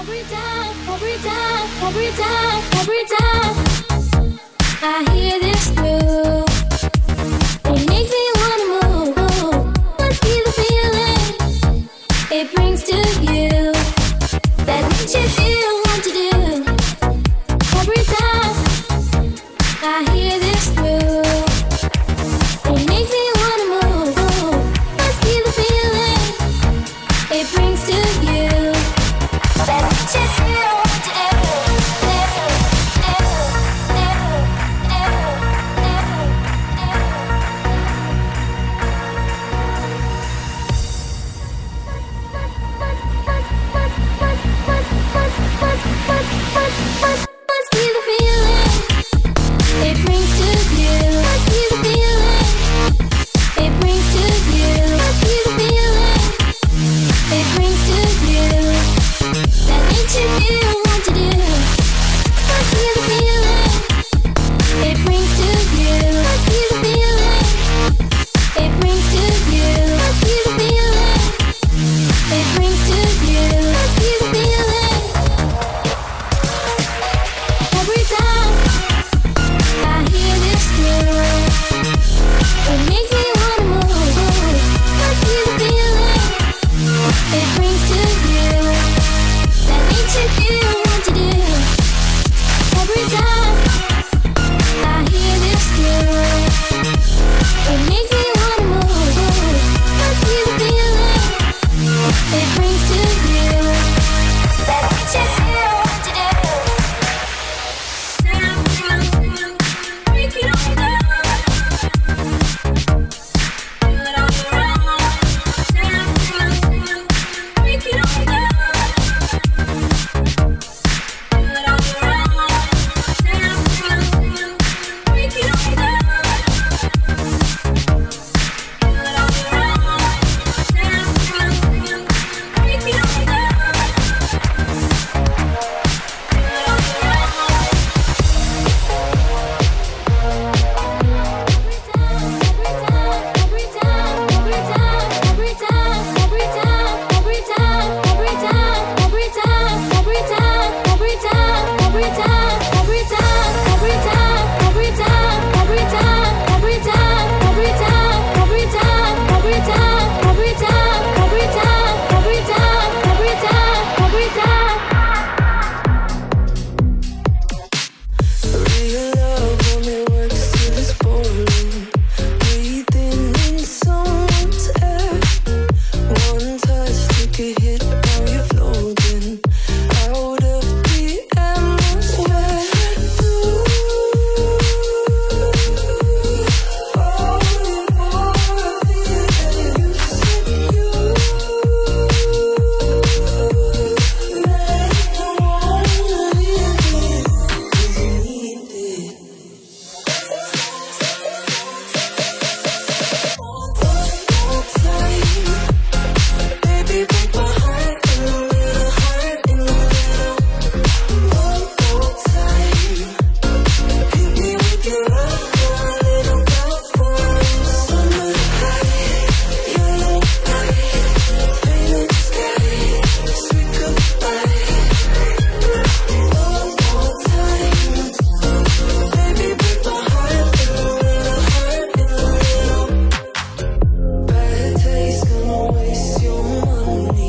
I hear this groove. It makes me wanna move. Must be the feeling it brings to you that makes you feel what to do. Every time I hear this groove, it makes me wanna move. Must be the feeling it brings to you that makes you feel what to do. Must be the feeling it brings to you. Must be the feeling it brings to you. Must be the feeling it brings to you that makes you feel what to do. Must be the feeling it brings to you. Must be the feeling it brings to you. Must be the feeling it brings to you. Must be the feeling. Every time I hear this groove, it makes me wanna move. Must be the feeling it brings to you that makes you feel what to do. Every time I hear this groove, it makes me wanna move. Must be the feeling it brings to you that makes you feel what to do. Break it all down. Do it on your own. Break it all down. Do it on your own. Break it all down. Do it on your own. Break it all down. Real love only works till it's boring. Breathing in someone's air. One touch, take a hit, now you're floating out of the atmosphere. Falling for a feeling you said you make the one leave me 'cause you need it. One more time, baby, break my heart in the middle, heart in the middle. One more time, hit me with your love for a little, love for a little. Summer high, yellow light, painted sky, sweet goodbye. One more time, baby, break my heart in the middle, heart in the middle. Bad taste, gonna waste your money.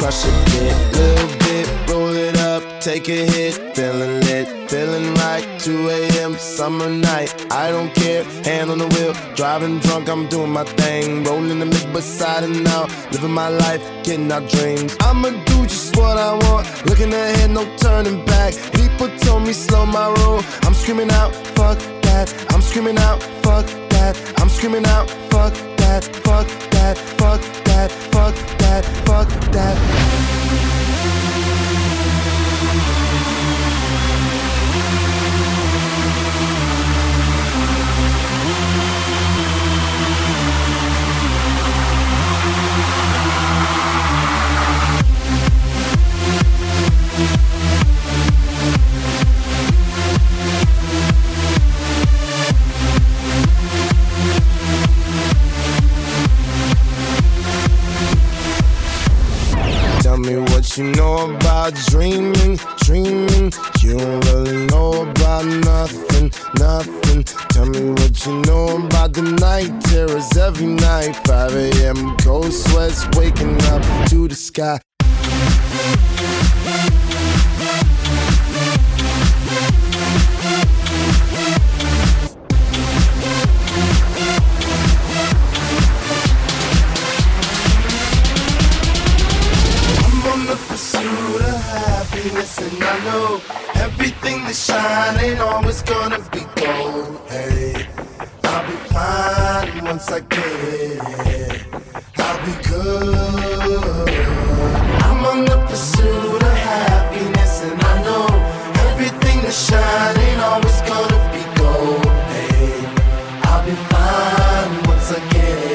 crush a bit, little bit, roll it up, take a hit, feeling lit, feeling right, 2 a.m. summer night, I don't care, hand on the wheel, driving drunk, I'm doing my thing, rolling the mid beside and out, living my life, getting our dreams, I'ma do just what I want, looking ahead, no turning back, people told me slow my roll, I'm screaming out, fuck that, I'm screaming out, fuck that, I'm screaming out, fuck that, fuck that, fuck that, fuck that, fuck that. Tell me what you know about dreaming, dreaming. You don't really know about nothing, nothing. Tell me what you know about the night terrors every night. 5 a.m. cold sweats waking up to the sky. Pursuit of happiness, and I know everything that shine ain't always gonna be gold. Hey, I'll be fine once I get it. I'll be good. I'm on the pursuit of happiness, and I know everything that shine ain't always gonna be gold. Hey, I'll be fine once I get it.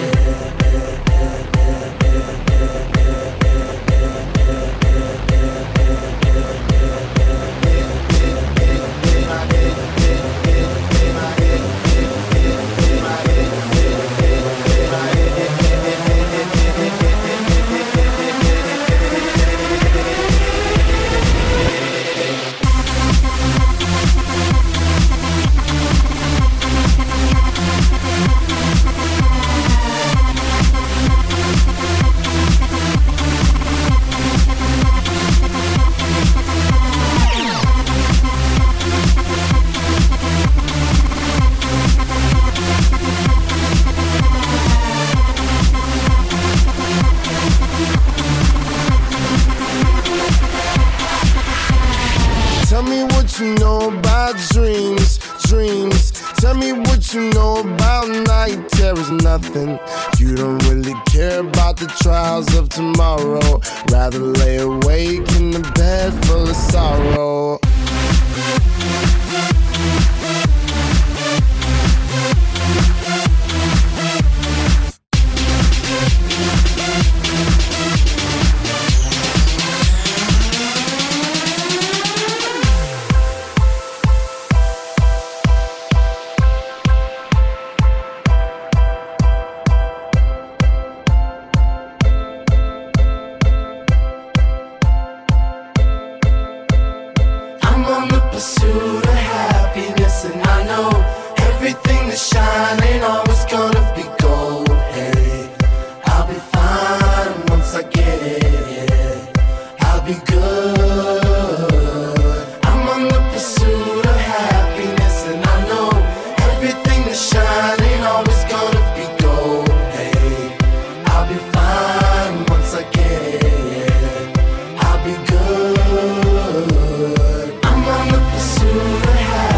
Tell me what you know about dreams, dreams. Tell me what you know about night terrors, nothing. You don't really care about the trials of tomorrow. Rather lay awake in the bed full of sorrow. Pursuit of happiness, and I know everything that shine ain't always gonna be gold. Hey, I'll be fine once I get it. I'll be good. I'm on the pursuit of happiness, and I know everything that shine ain't always gonna be gold. Hey, I'll be fine once I get it. I'll be good. I'm on the pursuit of happiness.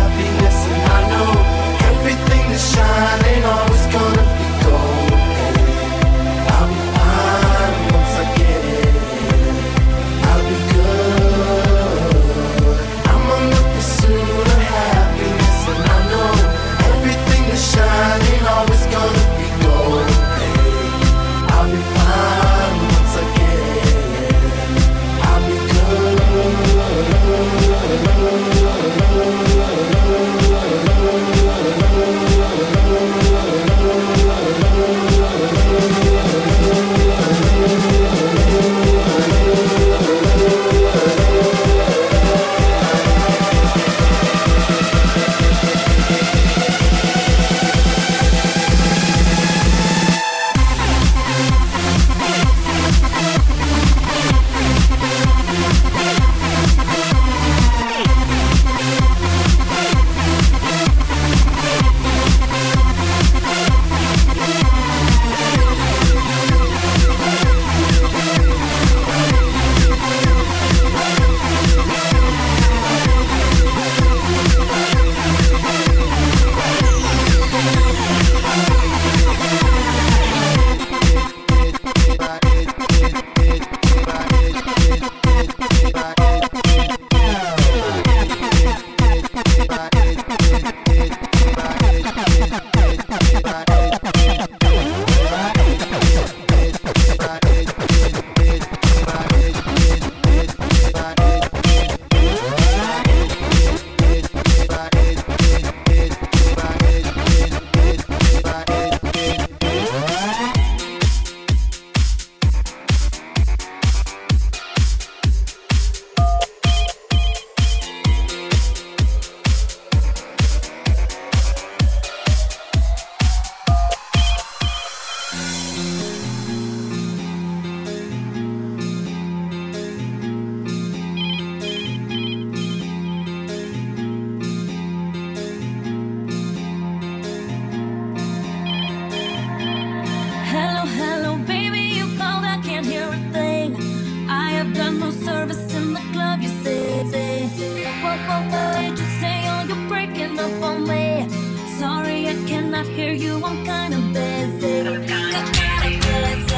what did you say? Oh, you're breaking up on me. Sorry, I cannot hear you. I'm kind of busy. Kinda busy.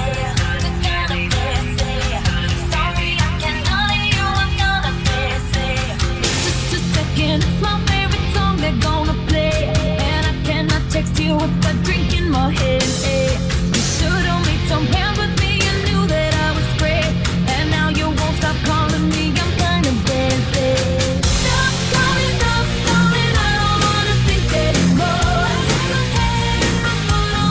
Sorry, I cannot hear you. I'm kinda busy. Just a second, it's my favorite song they're gonna play, and I cannot text you with a drink in my hand. You should've made some plans with me. You knew that I was great, and now you won't stop calling me. I'm kind of busy. Stop calling, I don't wanna think anymore. I have a head in my phone.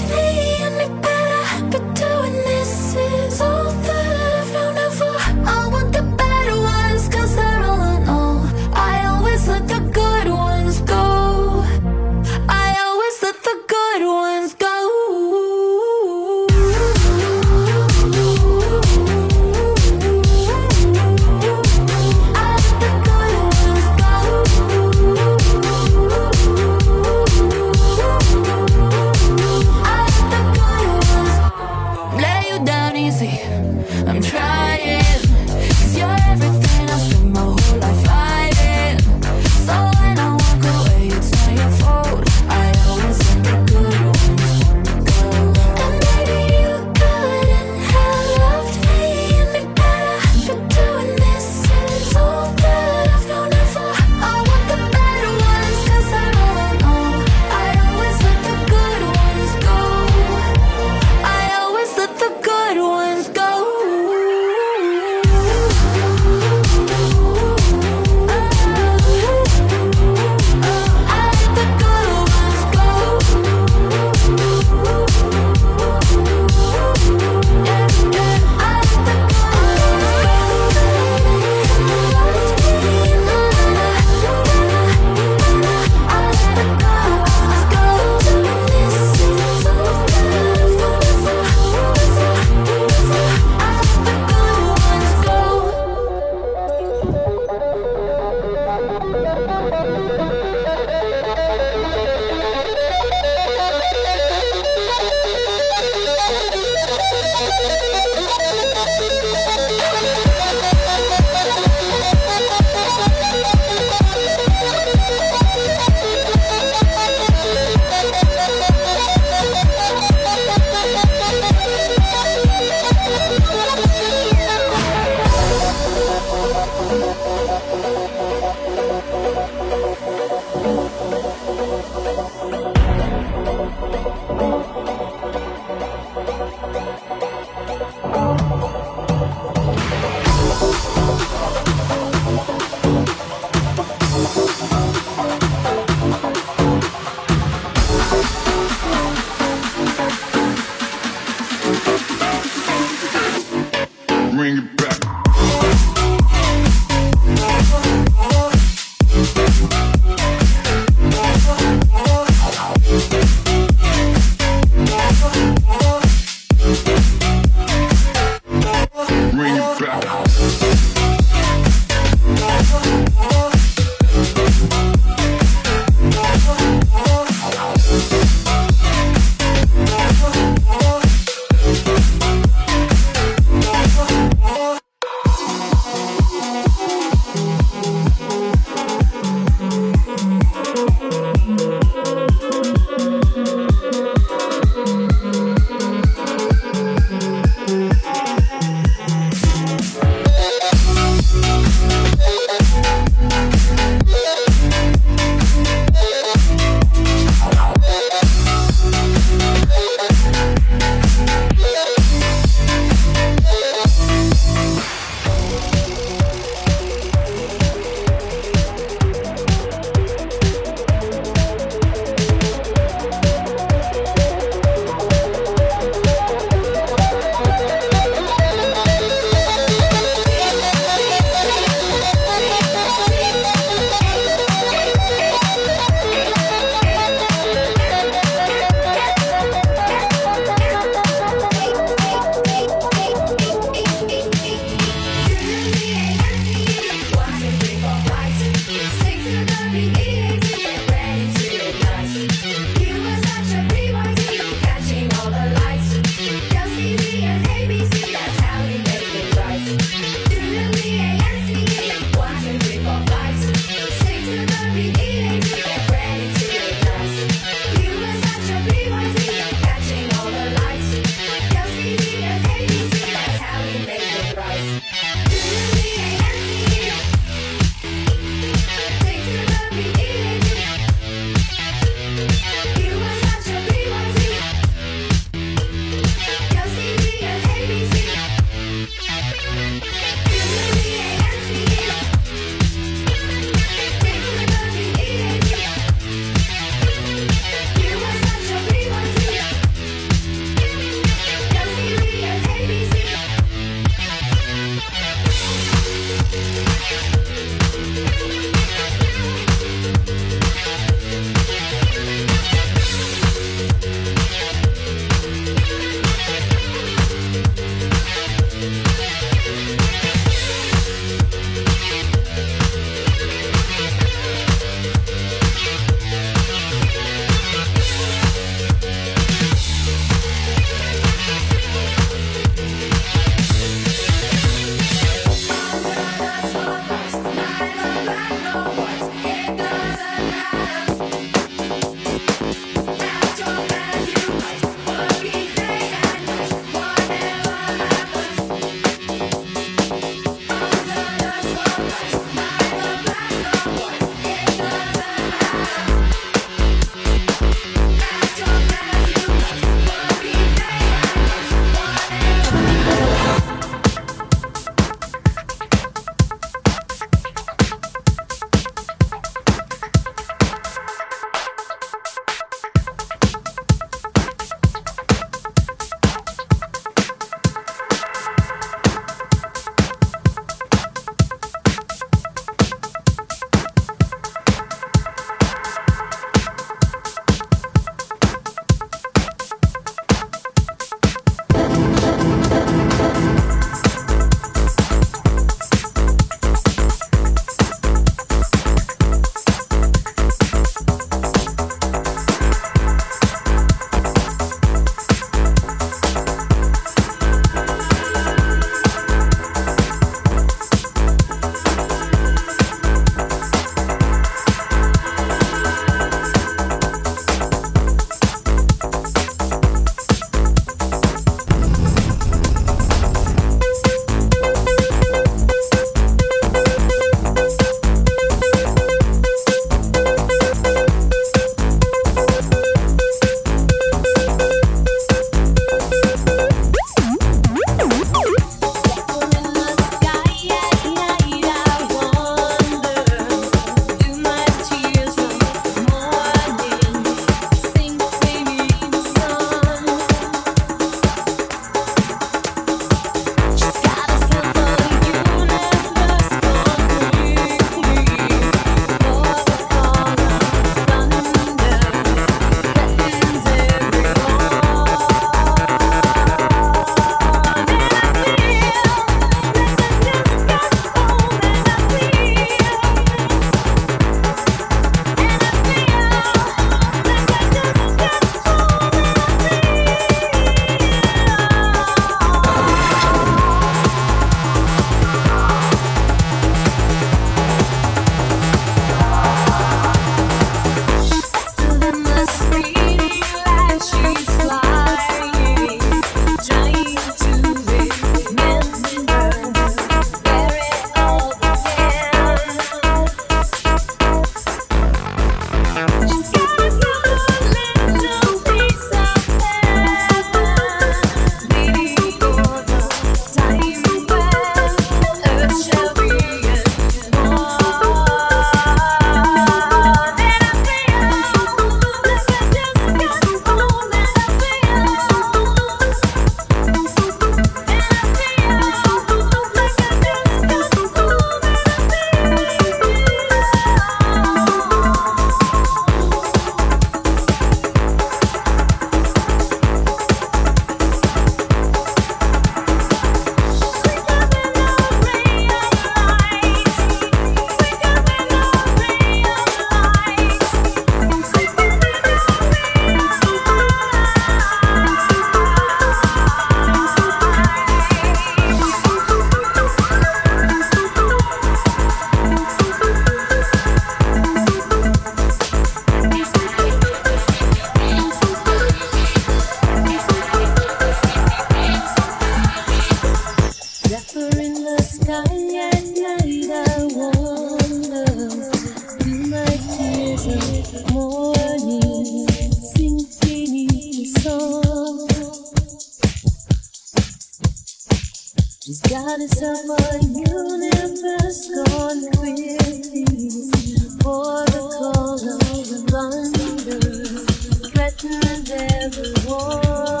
She's got herself a universe gone crazy for the call of thunder, threatened everyone.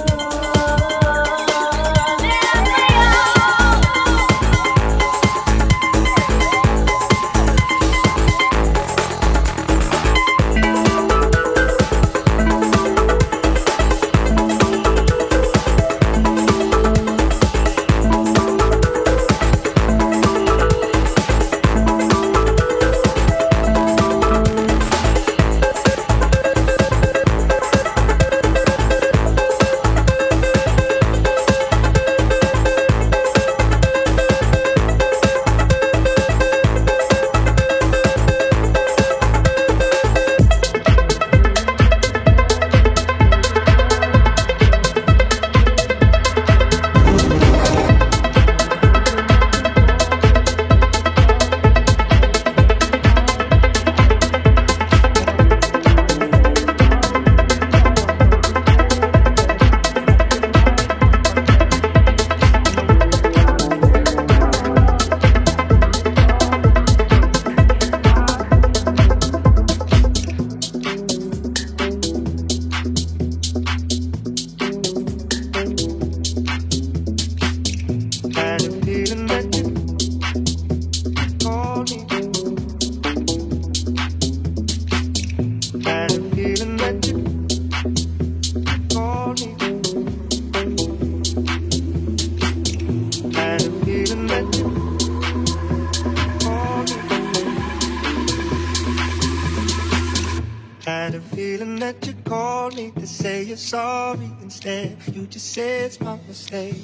Had a feeling that you called me to say you're sorry. Instead, you just said it's my mistake.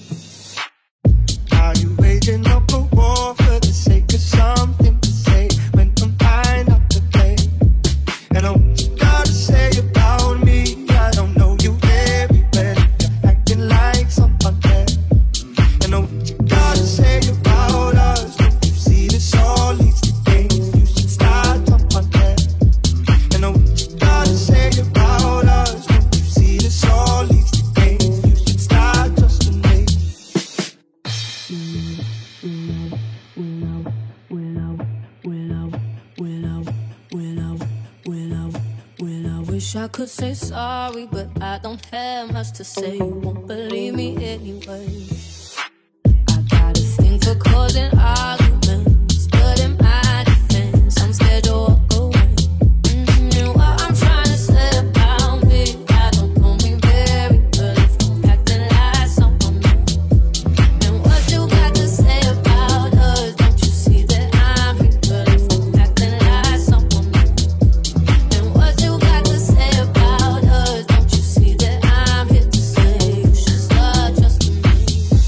Are you waging up a war for the sake of something to say when I'm fine up to play? And what you gotta say about me, I don't know you very well. You're acting like someone else. And what you gotta say about us, don't you see this all leads to things? You should start someone else. And what you gotta say about us, don't you see this all leads to things? You should start trusting me. Wish I could say sorry, but I don't have much to say. You won't believe me anyway. I got a thing for causing arguments, but in my defense, I'm scared to walk away. And what I'm trying to say about me, I don't know me very well. If I'm acting like someone new, and what you got to say about us, don't you see that I'm here? But if I'm acting like someone new, and what you got to say about us, don't you see that I'm here to say you should start trusting me?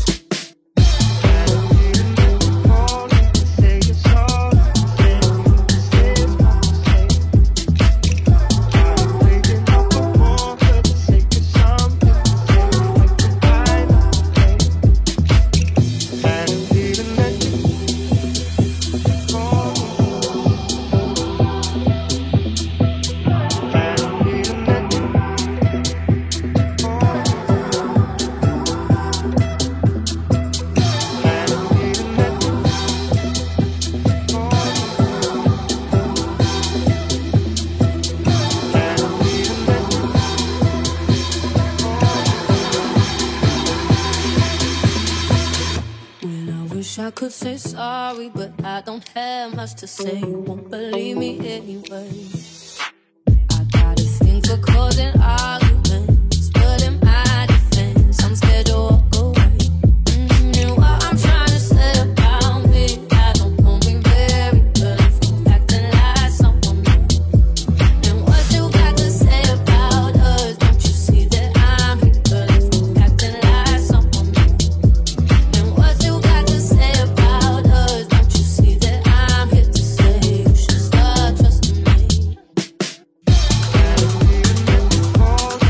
I could say sorry, but I don't have much to say. You won't believe me anyway. I got a thing for causing arguments, but in my defense, I'm scared to walk away. And what I'm trying to say about me, I don't know me very well. If I'm acting like someone new, and what you got to say about us, don't you see that I'm here? But if I'm acting like someone new, and what you got to say about us, don't you see that I'm here to say you should start trusting me?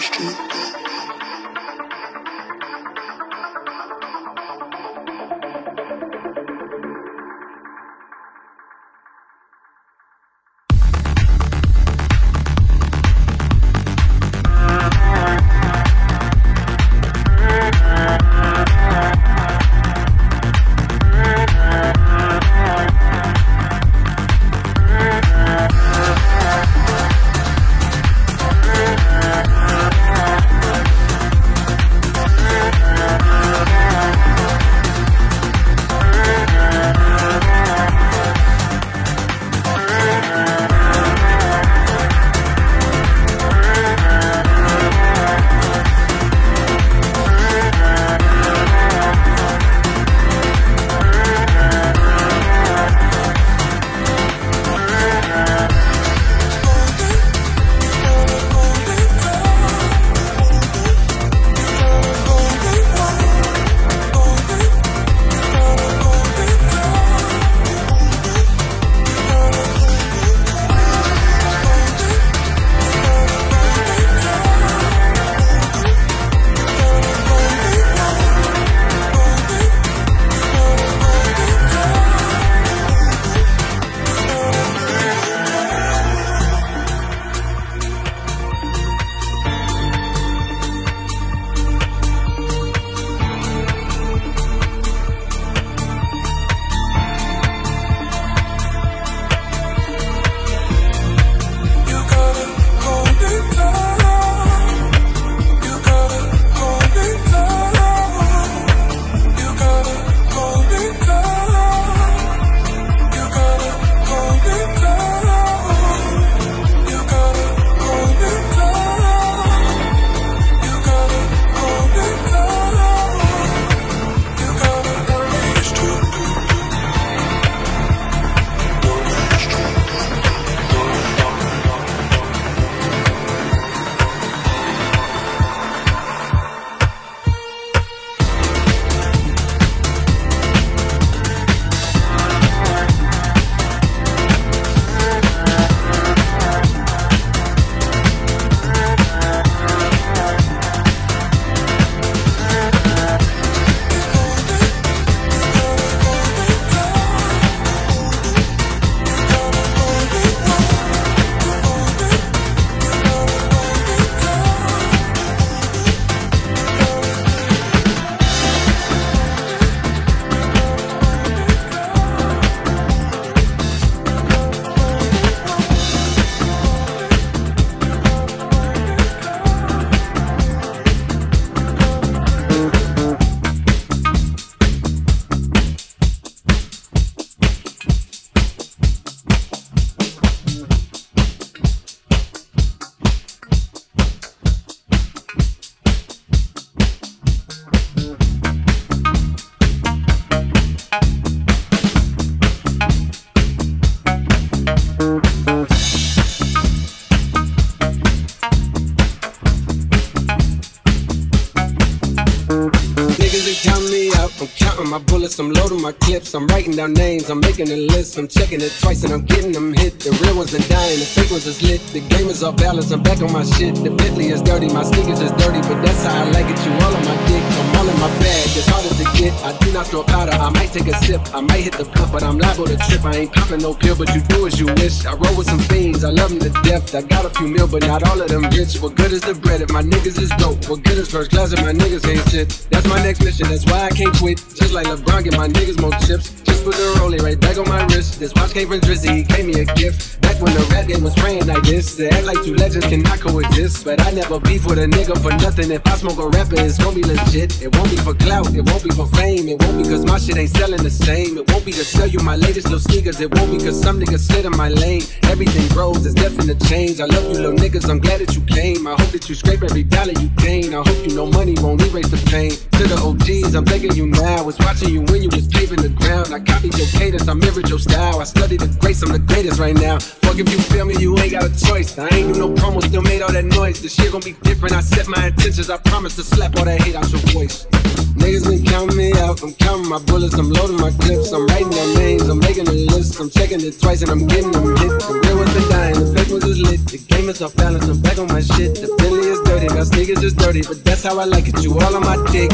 my bullets, I'm loading my clips, I'm writing down names, I'm making a list, I'm checking it twice and I'm getting them hit. The real ones been dying, the fake ones is lit. The game is off balance, I'm back on my shit. The Bentley is dirty, my sneakers is dirty, but that's how I like it. You all on my dick, I'm all in my bag, it's harder to get. I do not throw powder, I might take a sip, I might hit the cup, but I'm liable to trip. I ain't popping no pill, but you do as you wish. I roll with some fiends, I love them to death. I got a few mil, but not all of them rich. What good is the bread if my niggas is dope? What good is first class if my niggas ain't shit? That's my next mission, that's why I can't quit. Just like LeBron, get my niggas more chips. Just put the rollie right back on my wrist. This watch came from Drizzy, he gave me a gift. Back when the rap game was praying like this. They act like two legends cannot coexist. But I never beef with a nigga for nothing. If I smoke a rapper, it's gonna be legit. It won't be for clout, it won't be for fame. It won't be cause my shit ain't selling the same. It won't be to sell you my latest little sneakers. It won't be cause some niggas slid in my lane. Everything grows, it's definite change. I love you little niggas, I'm glad that you came. I hope that you scrape every dollar you gain. I hope you know money won't erase the pain. To the OGs, I'm begging you now. Was watching you when you was paving the ground. I copied your cadence, I mirrored your style. I studied the grace, I'm the greatest right now. Fuck if you feel me, you ain't got a choice. I ain't do no promo, still made all that noise. This shit gon' be different, I set my intentions. I promise to slap all that hate out your voice. Niggas been counting me out, I'm counting my bullets, I'm loading my clips, I'm writing down names, I'm making a list, I'm checking it twice and I'm getting them hit. The real ones been dying, the fake ones is lit. The game is off balance, I'm back on my shit. The Bentley is dirty, with it. Now sneakers is dirty, but that's how I like it. You all on my dick.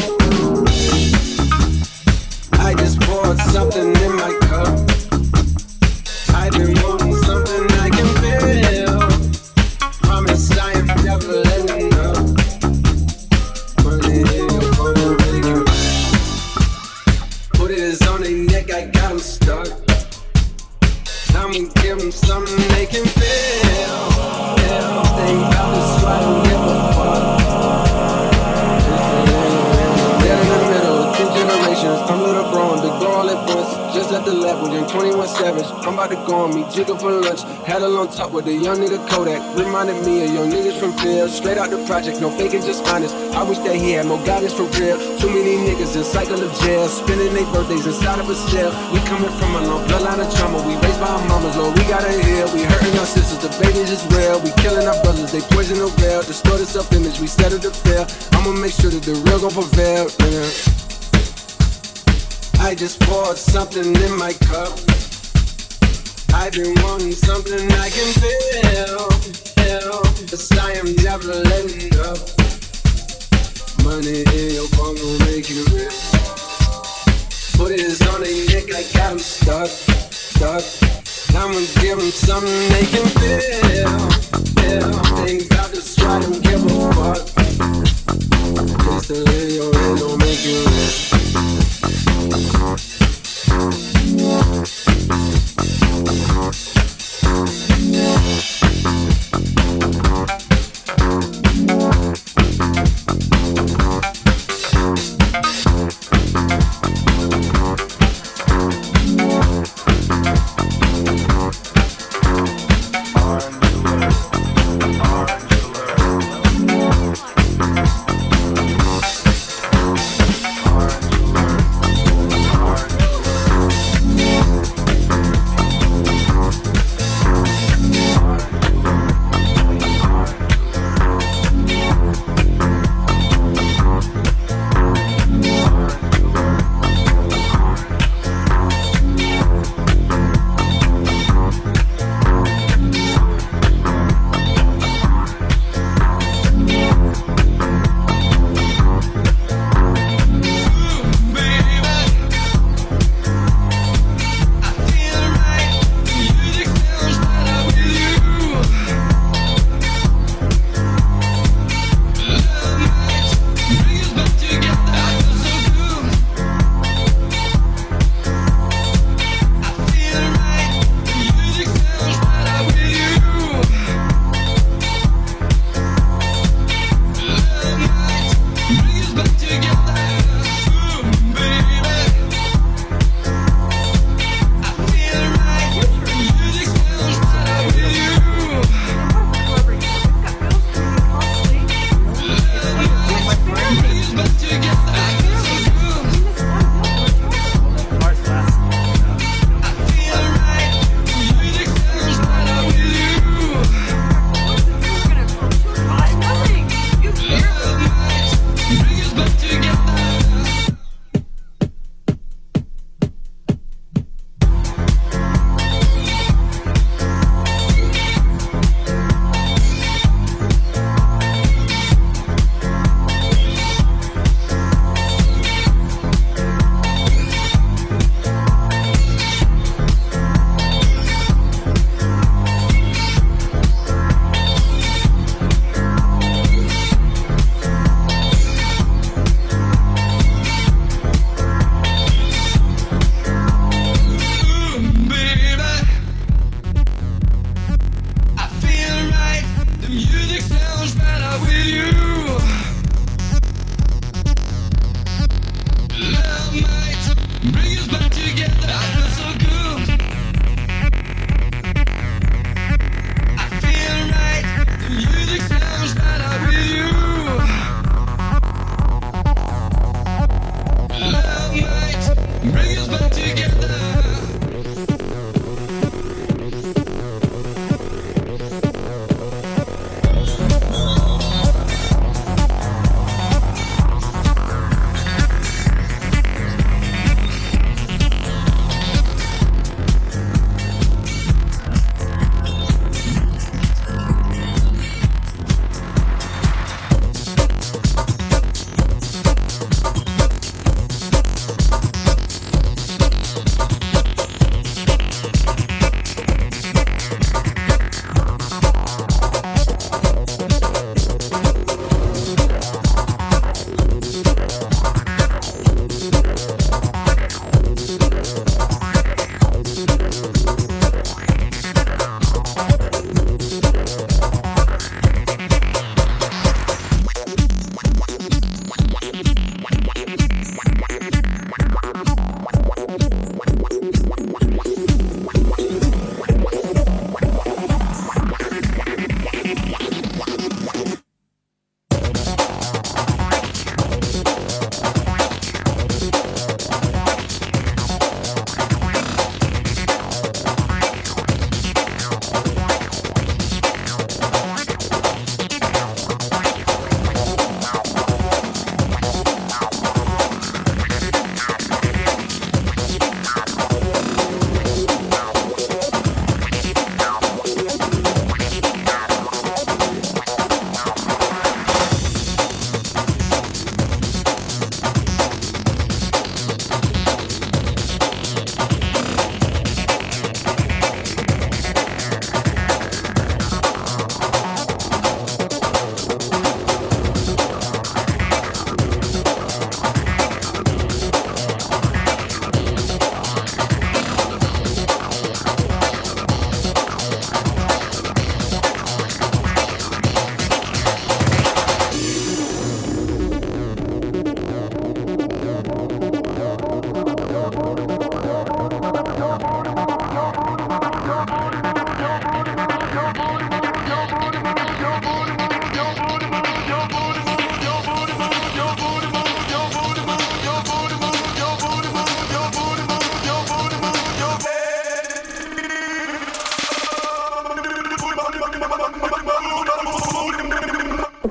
I just poured something in my cup. I've been wanting something I can feel. Promise I am never letting up. Put it in your phone, make it right. Put it on their neck, I got them stuck. I'ma give them something they can feel. Think about this, so I don't give a fuck. Dead in the middle, 10 generations. I'm little bro and big bro all at once. Just at the level, young 21 Savage. I'm about to go on me, jiggle for lunch. Had a long talk with a young nigga Kodak. Reminded me of young niggas from field. Straight out the project, no faking, just honest. I wish that he had more guidance for real. Too many niggas in cycle of jail, spending their birthdays inside of a cell. We coming from a long bloodline of trauma. We raised by our mamas, Lord, we gotta heal. We hurting our sisters, the babies as well. We killing our brothers, they poison the veil. Distorted self-image, we settle to fail. I'ma make sure that the real gon' prevail, nigga. I just poured something in my cup. I've been wanting something I can feel. Cause I am never letting up. Money in your phone will make you real. Put it on their neck, I got them stuck. I'ma give them something they can feel. Think about this, I don't give a fuck. Just a little, it don't make you real.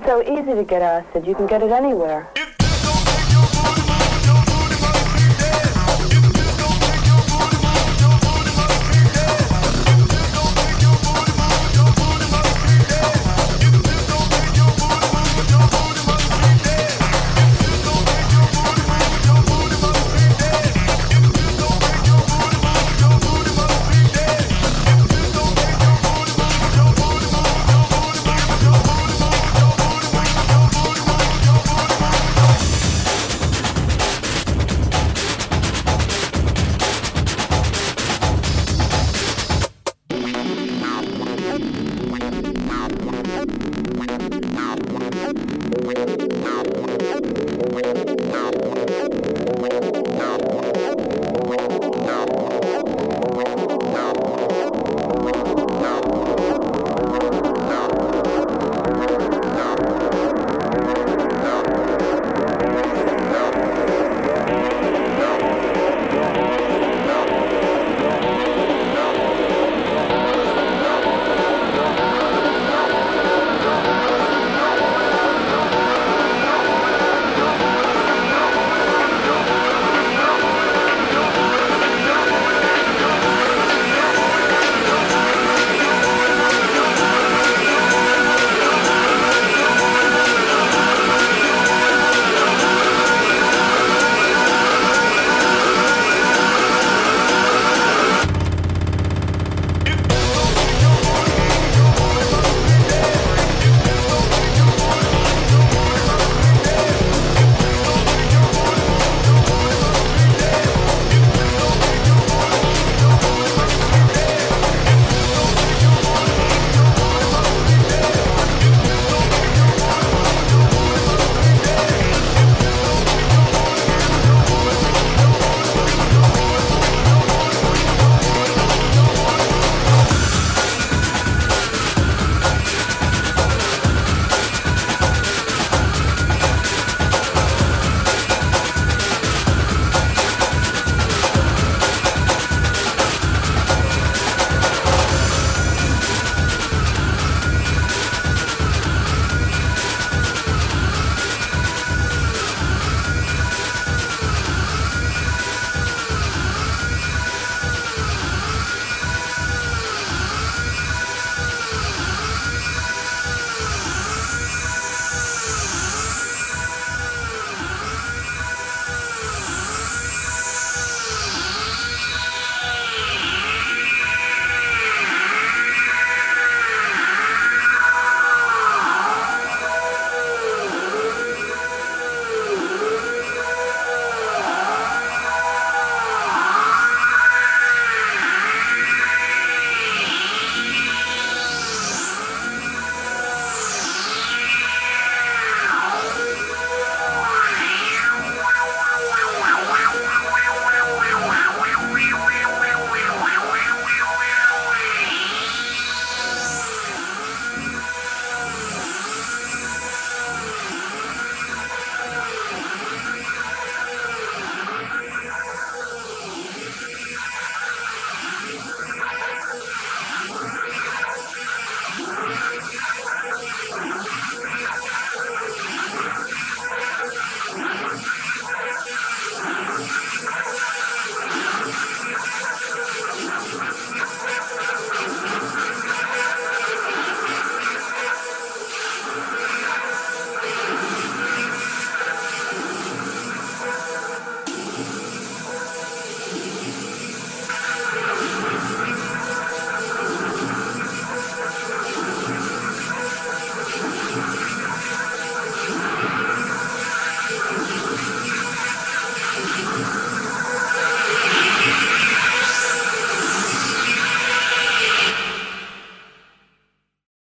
so easy to get acid. You can get it anywhere. Thank you.